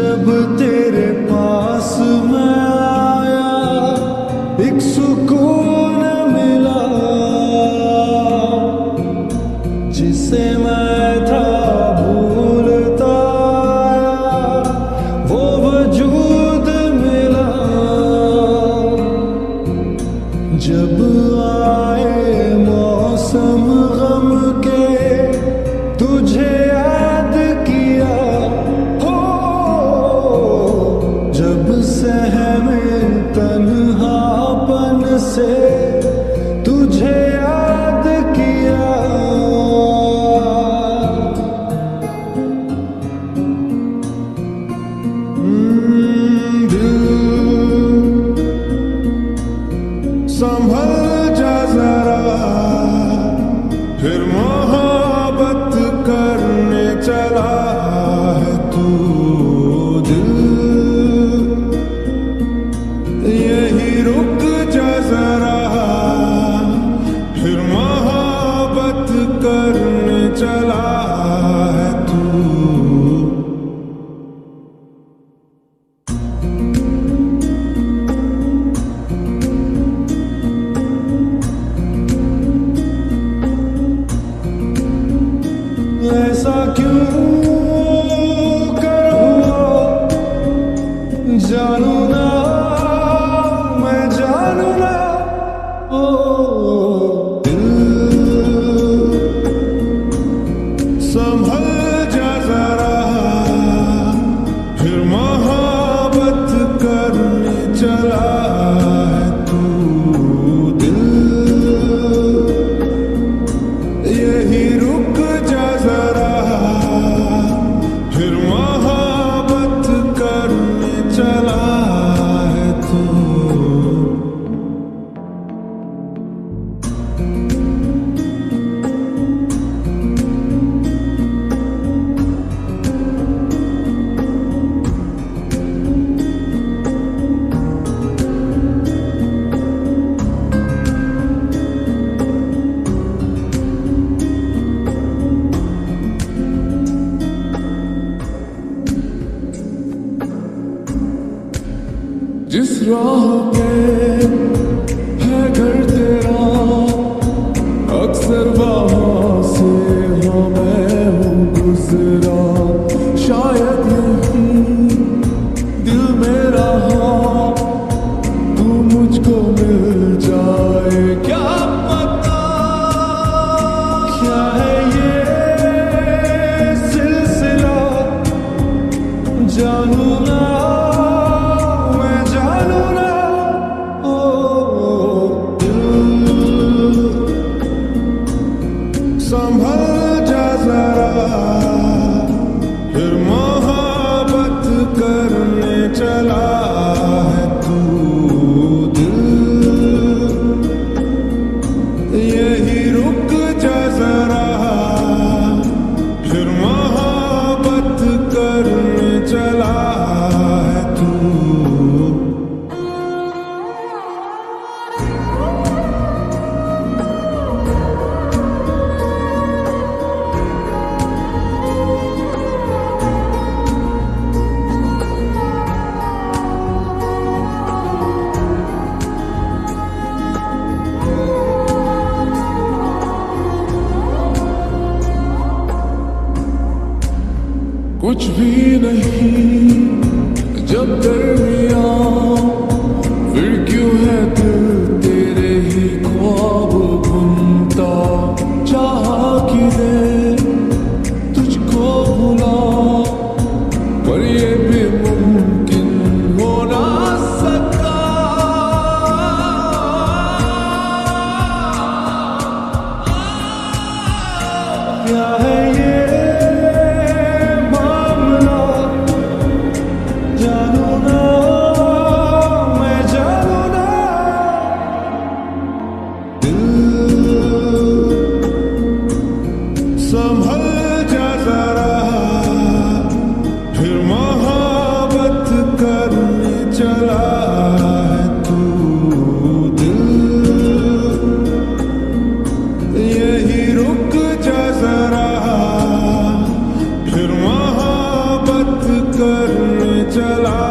जब तेरे पास मैं आया एक सुकून मिला, जिसे मैं था भूलता आया वो वजूद मिला। जब आए मौसम गम के तुझे याद किया, हो जब सहमे तन्हापन से तुझे याद किया। दिल संभल जा जरा, फिर मोहब्बत करने चला है तू। दिल यही रुक जा जरा, फिर मोहब्बत करने चला है तू। ऐसा क्यों कर हुआ जानू ना, मैं जानू ना। ओ दिल संभल जा जरा, फिर मोहब्बत करने चला है तू। दिल यही रुक जा जरा, फिर मोहब्बत करने चला है तू। जिस राह पे है घर तेरा, अक्सर वहाँ से हाँ मैं हूँ गुजरा। शायद नहीं दिल मेरा हाँ तू मुझको मिल जाए, क्या पता क्या है ये सिलसिला। जानू ना संभल जा जरा, फिर मोहब्बत करने चला है तू। दिल यही रुक जा जरा, फिर मोहब्बत करने चला है तू। कुछ भी नहीं जब दरमियां, फिर क्यों है दिल तेरे ही ख्वाब बुनता। चाहा कि दे तुझको भुला, पर ये भी मुमकिन हो ना सका। क्या है ये संभल जा जरा, फिर मोहब्बत करने चला है तू। दिल यही रुक जा जरा, फिर मोहब्बत करने चला